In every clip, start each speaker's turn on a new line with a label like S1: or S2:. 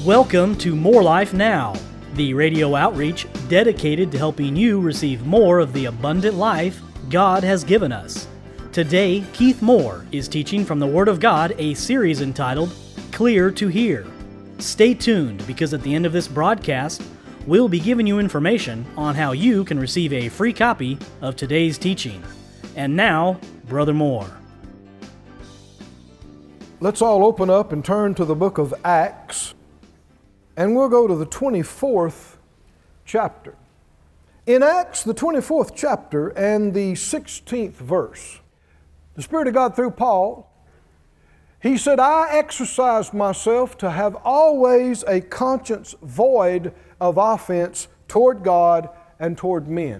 S1: Welcome to More Life Now, the radio outreach dedicated to helping you receive more of the abundant life God has given us. Today, Keith Moore is teaching from the Word of God a series entitled Clear to Hear. Stay tuned because at the end of this broadcast, we'll be giving you information on how you can receive a free copy of today's teaching. And now, Brother Moore.
S2: Let's all open up and turn to the book of Acts, and we'll go to the 24th chapter. In Acts, the 24th chapter and the 16th verse, the Spirit of God through Paul, he said, I exercise myself to have always a conscience void of offense toward God and toward men.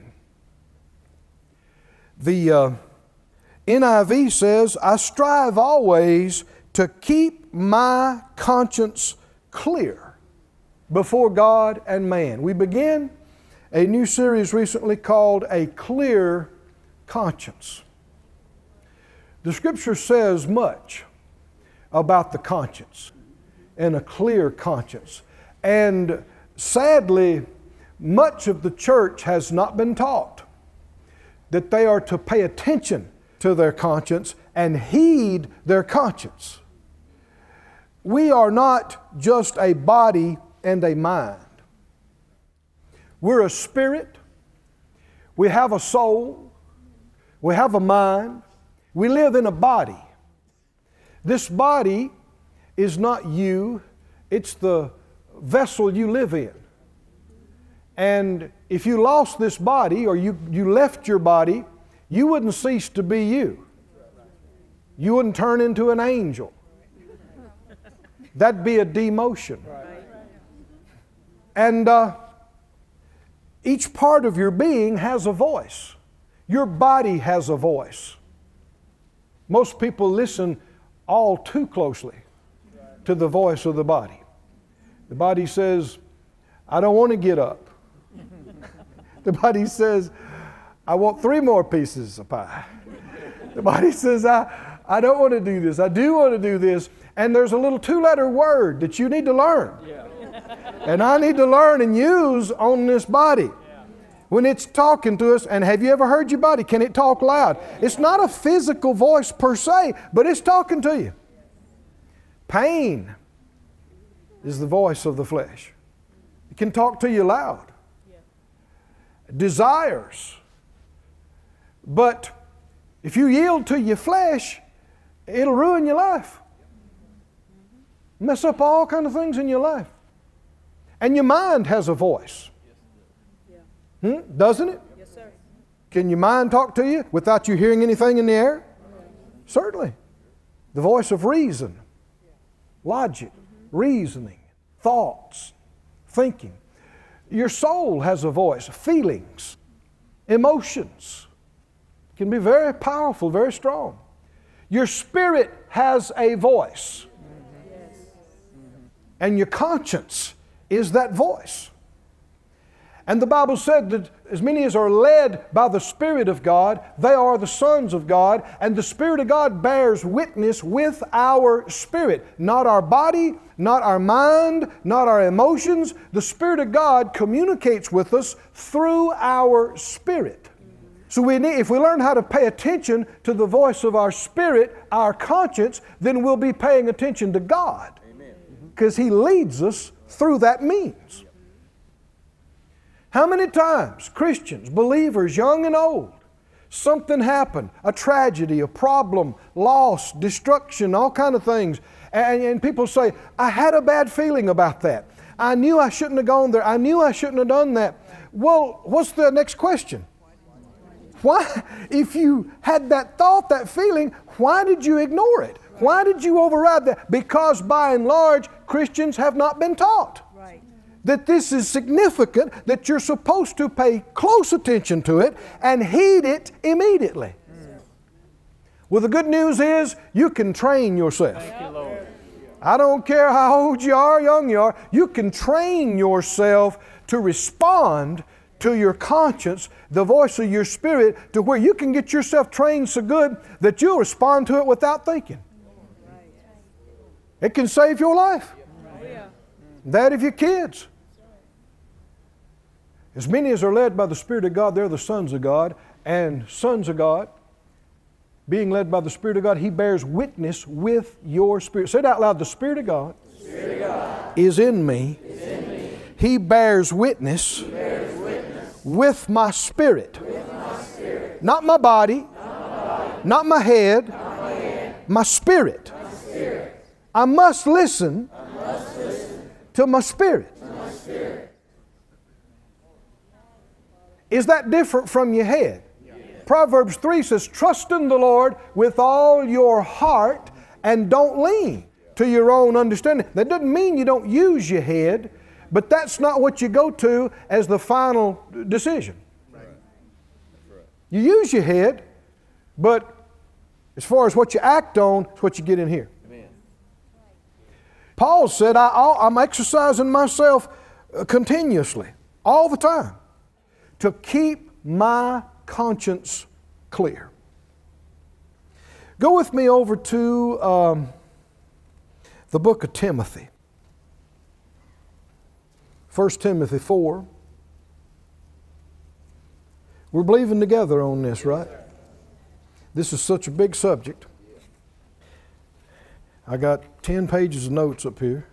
S2: The NIV says, I strive always to keep my conscience clear before God and man. We began a new series recently called A Clear Conscience. The Scripture says much about the conscience and a clear conscience. And sadly, much of the church has not been taught that they are to pay attention to their conscience and heed their conscience. We are not just a body and a mind. We're a spirit. We have a soul. We have a mind. We live in a body. This body is not you. It's the vessel you live in. And if you lost this body or you left your body, you wouldn't cease to be you. You wouldn't turn into an angel. That'd be a demotion. And each part of your being has a voice. Your body has a voice. Most people listen all too closely to the voice of the body. The body says, I don't want to get up. The body says, I want 3 more pieces of pie. The body says, I don't want to do this. I do want to do this. And there's a little 2-letter word that you need to learn. Yeah. And I need to learn and use on this body. When it's talking to us, and have you ever heard your body? Can it talk loud? It's not a physical voice per se, but it's talking to you. Pain is the voice of the flesh. It can talk to you loud. Desires. But if you yield to your flesh, it'll ruin your life. Mess up all kinds of things in your life. And your mind has a voice. Doesn't it?
S3: Yes, sir.
S2: Can your mind talk to you without you hearing anything in the air? Certainly. The voice of reason, logic, reasoning, thoughts, thinking. Your soul has a voice, feelings, emotions. Can be very powerful, very strong. Your spirit has a voice. And your conscience is that voice. And the Bible said that as many as are led by the Spirit of God, they are the sons of God, and the Spirit of God bears witness with our spirit. Not our body, not our mind, not our emotions. The Spirit of God communicates with us through our spirit. So if we learn how to pay attention to the voice of our spirit, our conscience, then we'll be paying attention to God. Because He leads us through that means. How many times Christians, believers, young and old, something happened, a tragedy, a problem, loss, destruction, all kind of things, and people say, I had a bad feeling about that. I knew I shouldn't have gone there. I knew I shouldn't have done that. Well, what's the next question? Why, if you had that thought, that feeling, why did you ignore it? Why did you override that? Because by and large, Christians have not been taught that this is significant, that you're supposed to pay close attention to it and heed it immediately. Well, the good news is you can train yourself.
S3: Thank you, Lord.
S2: I don't care how old you are, young you are, you can train yourself to respond to your conscience, the voice of your spirit, to where you can get yourself trained so good that you'll respond to it without thinking. It can save your life. That of your kids. As many as are led by the Spirit of God, they're the sons of God. And sons of God, being led by the Spirit of God, He bears witness with your spirit. Say it out loud. The Spirit of God, is in me. He bears witness, with my spirit. Not my body, not my head, my spirit. I must listen to my spirit. Is that different from your head? Proverbs 3 says, trust in the Lord with all your heart and don't lean to your own understanding. That doesn't mean you don't use your head, but that's not what you go to as the final decision. You use your head, but as far as what you act on, it's what you get in here. Paul said, I'm exercising myself continuously, all the time, to keep my conscience clear. Go with me over to the book of Timothy. 1 Timothy 4. We're believing together on this, right? This is such a big subject. I got 10 pages of notes up here.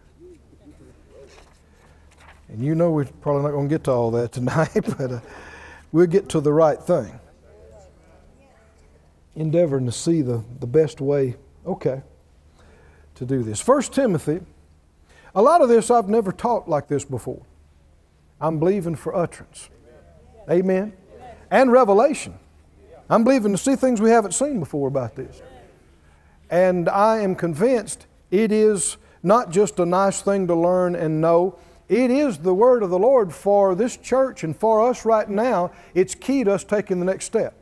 S2: And you know we're probably not going to get to all that tonight, but we'll get to the right thing. Endeavoring to see the best way, to do this. 1 Timothy, a lot of this I've never taught like this before. I'm believing for utterance. Amen. And revelation. I'm believing to see things we haven't seen before about this. And I am convinced it is not just a nice thing to learn and know. It is the word of the Lord for this church and for us right now. It's key to us taking the next step.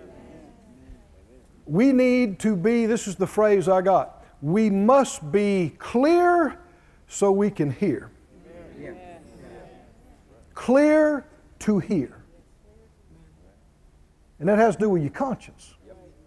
S2: We need to be, this is the phrase I got, we must be clear so we can hear. Clear to hear. And that has to do with your conscience.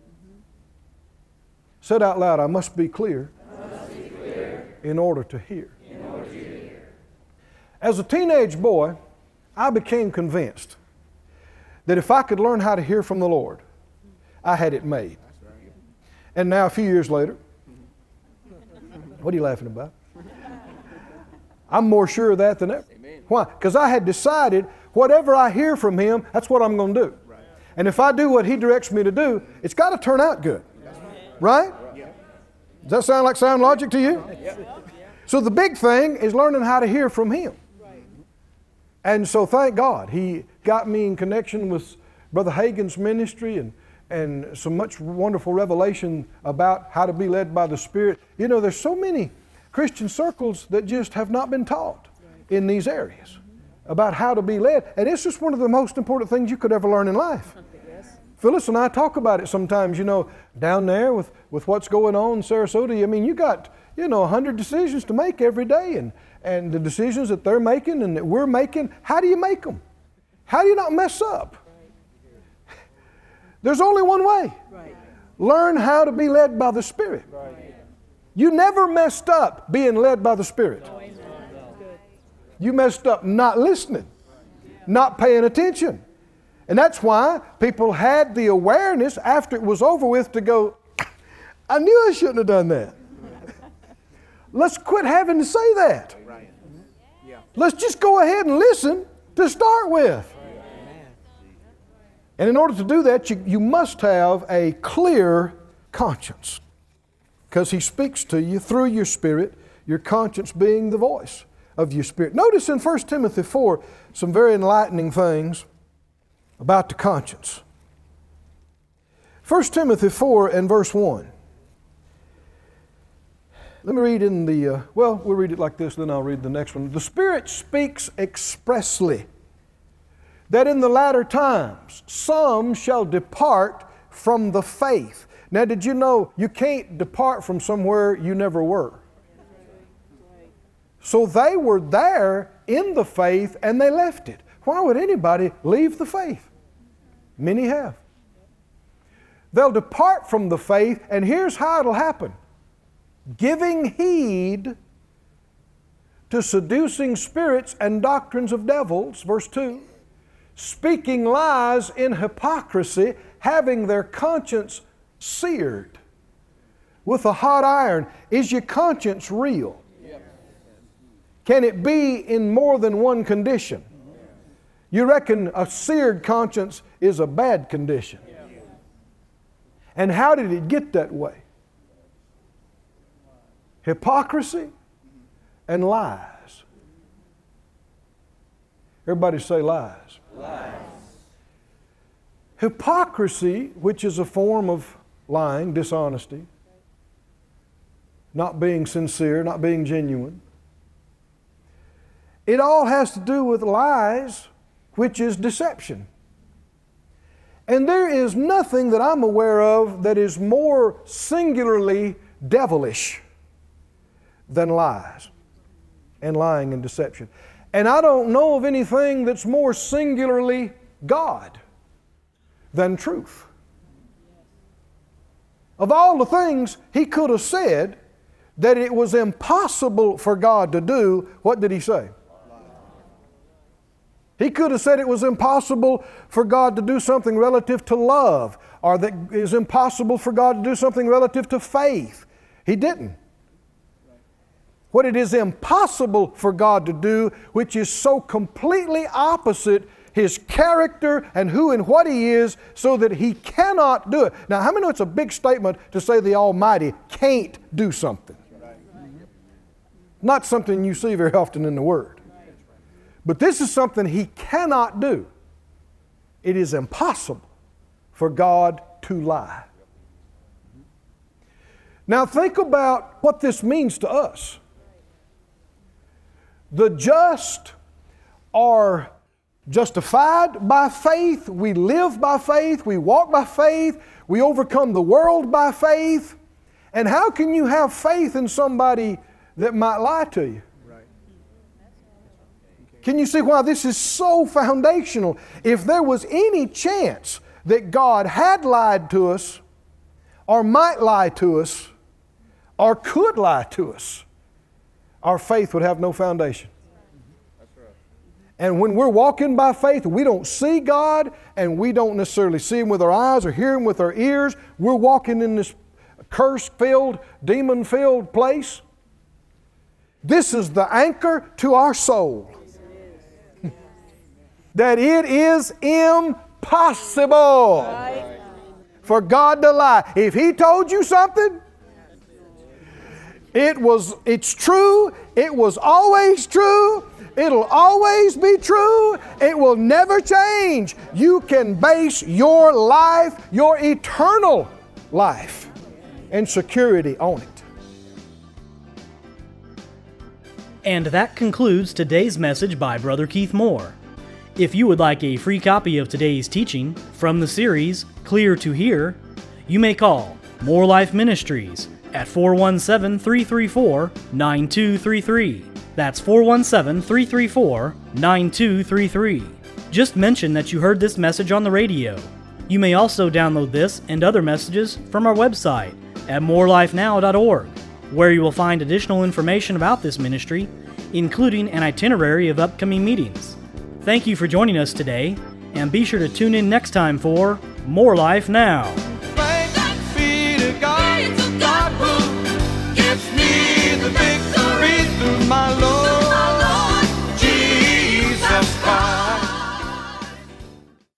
S2: Said out loud, I must be clear, in order to hear. As a teenage boy, I became convinced that if I could learn how to hear from the Lord, I had it made. And now a few years later, what are you laughing about? I'm more sure of that than ever. Why? Because I had decided whatever I hear from Him, that's what I'm going to do. And if I do what He directs me to do, it's got to turn out good. Right? Does that sound like sound logic to you? So the big thing is learning how to hear from Him. And so thank God He got me in connection with Brother Hagin's ministry and some much wonderful revelation about how to be led by the Spirit. You know, there's so many Christian circles that just have not been taught in these areas about how to be led. And it's just one of the most important things you could ever learn in life. Phyllis and I talk about it sometimes, you know, down there with what's going on in Sarasota. I mean, you got, 100 decisions to make every day. And the decisions that they're making and that we're making, how do you make them? How do you not mess up? There's only one way. Learn how to be led by the Spirit. You never messed up being led by the Spirit. You messed up not listening, not paying attention. And that's why people had the awareness after it was over with to go, I knew I shouldn't have done that. Let's quit having to say that. Let's just go ahead and listen to start with. And in order to do that, you must have a clear conscience. Because He speaks to you through your spirit, your conscience being the voice of your spirit. Notice in 1 Timothy 4 some very enlightening things about the conscience. 1 Timothy 4 and verse 1. Let me read in the, we'll read it like this, then I'll read the next one. The Spirit speaks expressly that in the latter times some shall depart from the faith. Now, did you know you can't depart from somewhere you never were? So they were there in the faith and they left it. Why would anybody leave the faith? Many have. They'll depart from the faith, and here's how it'll happen. Giving heed to seducing spirits and doctrines of devils, verse 2, speaking lies in hypocrisy, having their conscience seared with a hot iron. Is your conscience real? Can it be in more than one condition? You reckon a seared conscience is a bad condition. And how did it get that way? Hypocrisy and lies. Everybody say lies.
S3: Lies.
S2: Hypocrisy, which is a form of lying, dishonesty, not being sincere, not being genuine. It all has to do with lies, which is deception. And there is nothing that I'm aware of that is more singularly devilish than lies and lying and deception. And I don't know of anything that's more singularly God than truth. Of all the things He could have said that it was impossible for God to do, what did He say? He could have said it was impossible for God to do something relative to love, or that it was impossible for God to do something relative to faith. He didn't. What it is impossible for God to do, which is so completely opposite His character and who and what He is, so that He cannot do it. Now, how many know it's a big statement to say the Almighty can't do something? Not something you see very often in the Word. But this is something He cannot do. It is impossible for God to lie. Now think about what this means to us. The just are justified by faith. We live by faith. We walk by faith. We overcome the world by faith. And how can you have faith in somebody that might lie to you? Can you see why this is so foundational? If there was any chance that God had lied to us, or might lie to us, or could lie to us, our faith would have no foundation. And when we're walking by faith, we don't see God, and we don't necessarily see Him with our eyes or hear Him with our ears. We're walking in this curse-filled, demon-filled place. This is the anchor to our soul. That it is impossible for God to lie. If He told you something, it's true. It was always true. It'll always be true. It will never change. You can base your life, your eternal life, and security on it.
S1: And that concludes today's message by Brother Keith Moore. If you would like a free copy of today's teaching from the series Clear to Hear, you may call More Life Ministries at 417-334-9233. That's 417-334-9233. Just mention that you heard this message on the radio. You may also download this and other messages from our website at morelifenow.org, where you will find additional information about this ministry, including an itinerary of upcoming meetings. Thank you for joining us today, and be sure to tune in next time for More Life Now.